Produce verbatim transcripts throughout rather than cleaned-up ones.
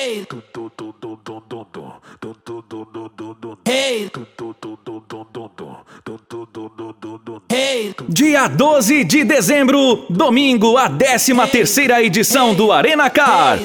Hey. Hey. Hey. Dia doze de dezembro, domingo, a décima terceira edição do Arena Car.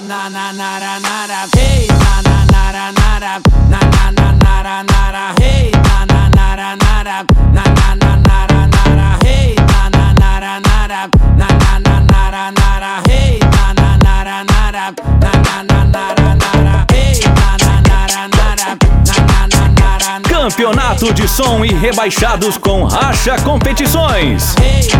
Campeonato de som e rebaixados com Racha Competições.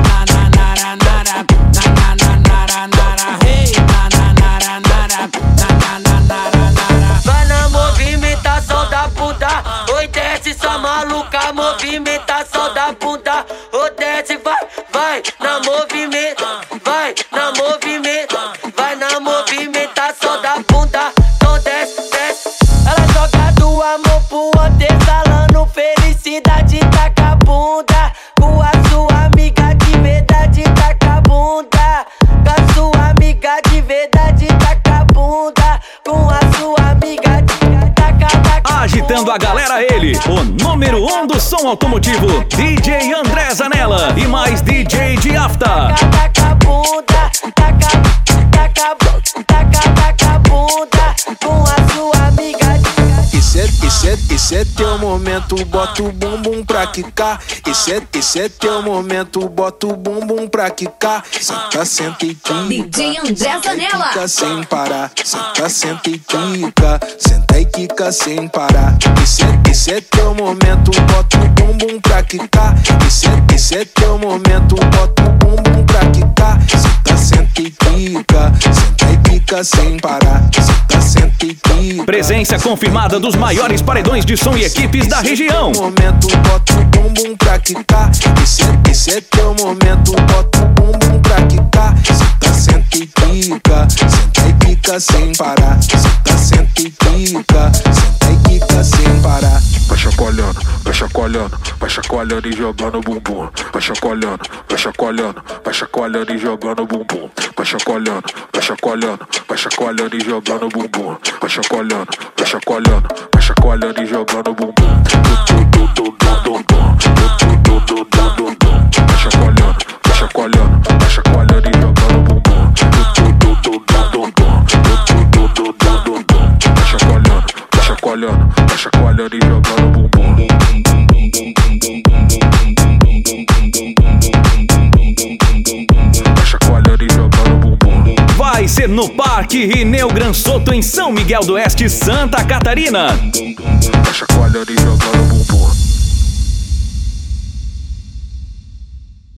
Vai na movimentação da bunda, oi desce sua maluca, movimentação da bunda, oi desce, vai, vai na movimento, vai na movimento, vai na movimentação da bunda, então desce, desce. Ela joga do amor pro outro, exalando felicidade, taca a bunda, com a sua amiga de verdade, taca a bunda, com a sua amiga de verdade, taca a bunda, com a sua amiga de taca, taca. Agitando a galera, ele, o número um do som automotivo, D J André Zanella e mais D J de Afta. Taca a bunda, taca, taca, taca, taca a bunda, com a sua amiga de Esse é, esse é, esse é teu momento, bota o bumbum pra quicar. Esse é, esse é teu momento, bota o bumbum pra quicar. Senta, senta e quica. D J André Zanella. Quica sem parar. Senta, senta e quica. Senta e quica sem parar. Esse é, esse é teu momento, bota o bumbum pra quicar. Esse é, esse é teu momento, bota o bumbum pra quicar. Senta, senta e quica. Senta e quica sem parar. Senta, senta e quica. Presença confirmada dos maiores paredões de som e equipes da região. Esse é teu momento, bota o bumbum pra quicar. Esse é, esse é teu momento, bota o bumbum pra quicar. Senta, senta e quica. Senta e quica sem parar. Senta, senta e quica. Senta e quica sem parar. Vai chacoalhando, vai chacoalhando, vai chacoalhando e jogando bumbum. Vai chacoalhando, vai chacoalhando, vai chacoalhando e jogando bumbum. Vai chacoalhando, vai chacoalhando, vai chacoalhando e jogando bumbum. Vai chacoalhando, vai chacoalhando, vai chacoalhando e jogando bumbum. Vai chacoalhando, vai chacoalhando, vai chacoalhando e jogando bumbum. Vai chacoalhando, vai chacoalhando, vai chacoalhando e jogando bumbum. Vai chacoalhando e jogando bumbum. Vai ser no Parque Rineu Gran Soto, em São Miguel do Oeste, Santa Catarina. Vai chacoalhando e